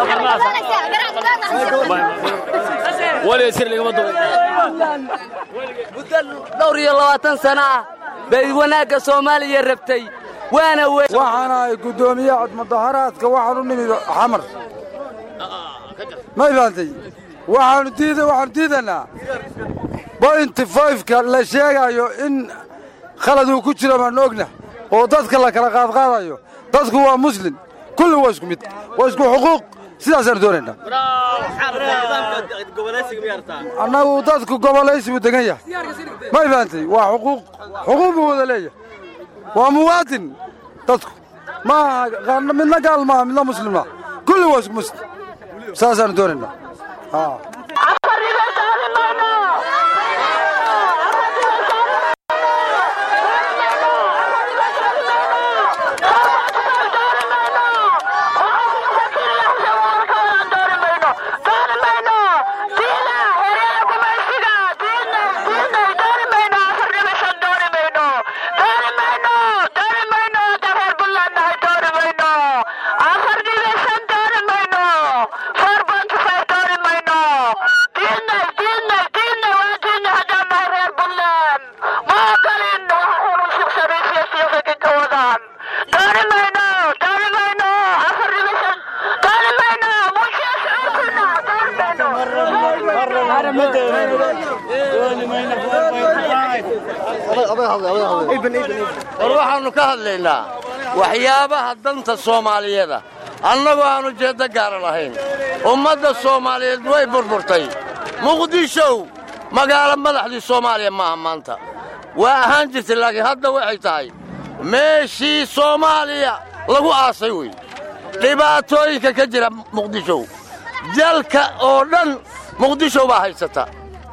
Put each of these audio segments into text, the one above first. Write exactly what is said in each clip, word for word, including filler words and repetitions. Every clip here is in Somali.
ولا يصير لي قبض بدل دوري لواتن سنة بيوناك سومالي ربتي وانا وحنا قدومية عد مظاهرات كواحد من حمر ما يفهمتي وحنا تيدا وحنا تيدنا بوينت فايف كلا شيء إن خلدوا كتير من نوجنا ودتك الله كلا قاعد قاعد دتك هو مسلم كل واسكو مت واسكو حقوق سياسة دورنا أنا ودتك قبليس بدقية ما يفهمتي وحقوق حقوق هو ذليه ومواطن دتك ما من قال ما من مسلم كل واسكو مسلم سياسة دورنا ها waxaanu ka hadlaynaa waxyaabaha danta Soomaaliyeed annagu aanu jeeda gaar lahayn ummadda Soomaaliyeed way burburtay Muqdisho magaalo madaxdii Soomaaliya ma maanta waa ahaan jirtay laakiin hadda waxay tahay meeshii Soomaaliya lagu aasay way dhibaatooyinka ka jira Muqdisho dalka oo dhan Muqdisho baa haysata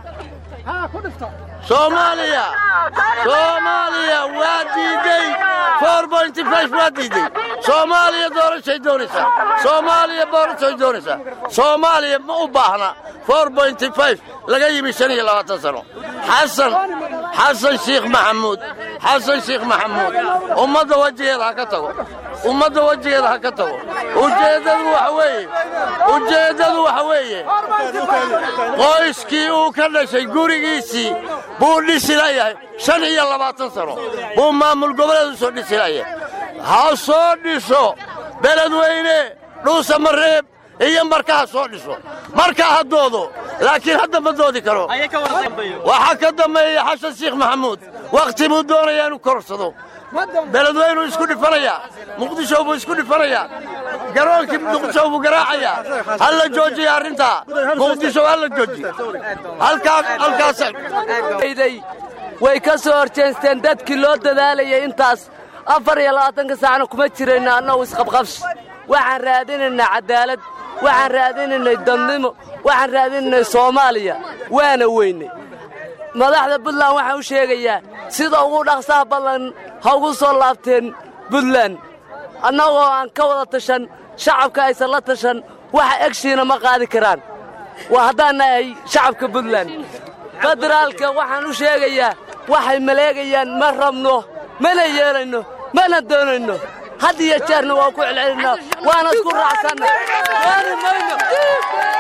Soomaaliya Soomaaliya waadiday four point five waadiday Soomaaliya doorashay doonaysa Soomaaliya doorashay doonaysa Soomaaliya ma u baahna four point five laga yimi shan iyo labaatan sano Xasan Xasan Sheikh Maxamuud Xasan Sheikh Maxamuud ummadda wajigeeda ka tago ummadda wajigeeda ka tago ujeedadu waxa weeye ujeedadu waxa weeye qoyskii uu ka dhashay gurigiisii buu dhisilayahay shan iyo labaatan sano buu maamul goboleed soo dhisilayahay ha soo dhiso beledweyne dhuusa mareeb iyo markaa soo dhiso markaa hadoodo laakiin hadda ma doodi karo waxa ka dambeeyay Xasan Sheikh Maxamuud waqti muu doonaya inuu korsado beledweyne isku dhifanaya Muqdisho buu isku dhifanaya garoonkii Muqdisho buu garaacaya hal joojiyo arinta Muqdisho hal joojiyo halka halkaas way ka soo horjeesteen dadkii loo dadaalayay intaas afar iyo labaatan sano kuma jirayna annagu isqabqabs waxaan raadinaynaa cadaalad waxaan raadinaynaa dadnimo waxaan raadinaynaa Soomaaliya waana weynay madaxda Puntland waxa uu sheegayaa sida ugu dhaqsaha badan ha ugu soo laabteen Puntland annagoo aan ka wada tashan shacabka ay la tashan waxa agshiina ma qaadi karaan waa hadaan ay shacabka Puntland federaalka waxaan u sheegayaa waxay maleegayaan ma rabno mana yeelayno mana doonayno had iyo jeerna waa ku celcelinaa waana isku raacsanaa waana mayno